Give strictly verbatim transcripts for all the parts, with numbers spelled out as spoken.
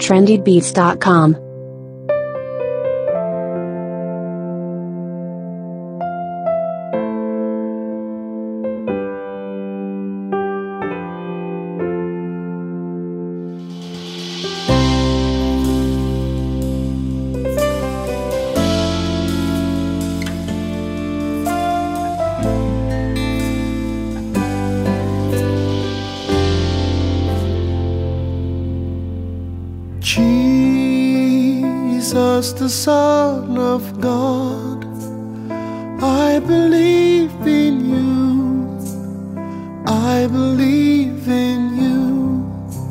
trendy beats dot com. Jesus, the Son of God, I believe in you, I believe in you.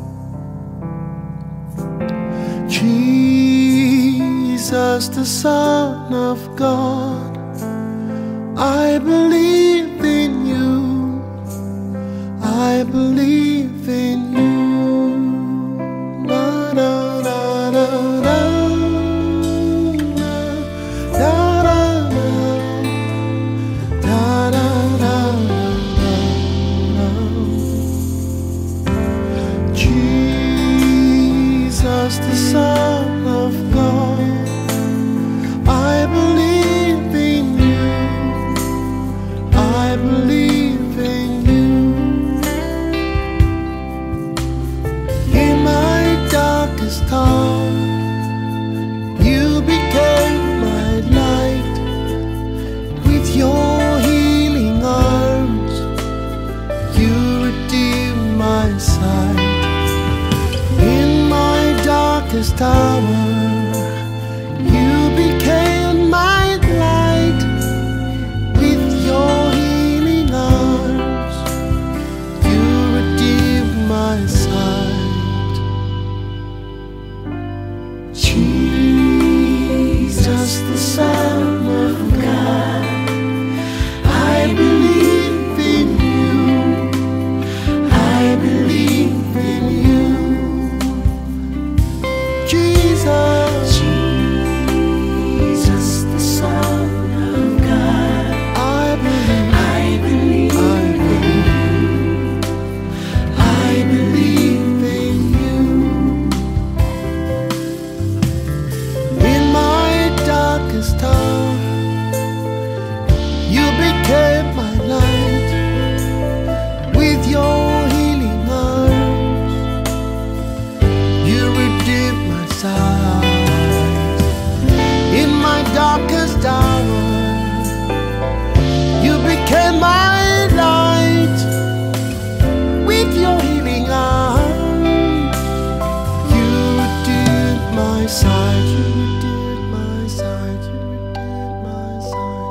Jesus, the Son of God, I believe in you, I believe in you. Da, da, da, da, da. Jesus, the Son of God, I believe in you, I believe in you. In my darkest hour, you became my light. With your healing arms, you redeemed my sight. In my darkest hour, you became my light. With your healing arms, you redeemed my sight. Jesus, the Son of God, I believe in you, I believe in you. Jesus, Jesus, the Son of God, I believe, I believe, I believe, I believe in you. In my darkest hour, you became my light. With your healing arms, you redeemed my sight. In my darkest hour, you became my light. With your healing arms, you redeemed my sight. You redeemed my sight. You redeemed my sight.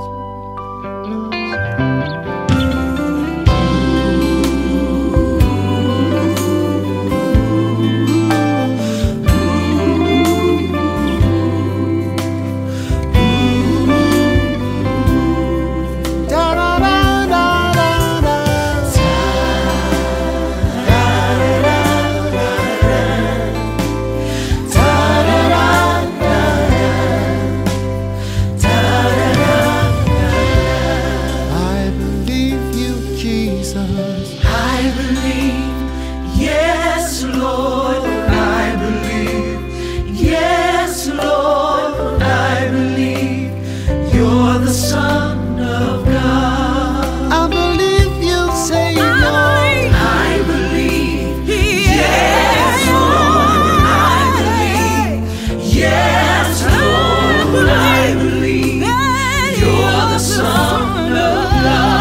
I believe, yes, Lord, I believe, yes, Lord, I believe, you're the Son of God. I believe you say no. I believe, yes, Lord, I believe, yes, Lord, I believe, you're the Son of God.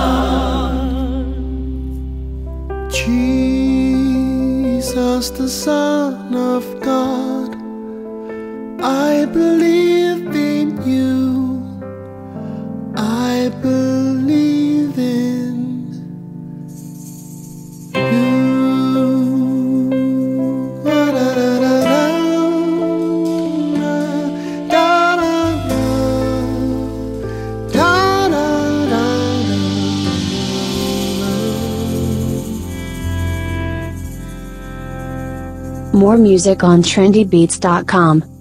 Jesus, the Son of God, I believe in you, I believe in you. Da, da, da, da, da, da, da, da, da. More music on trendy beats dot com.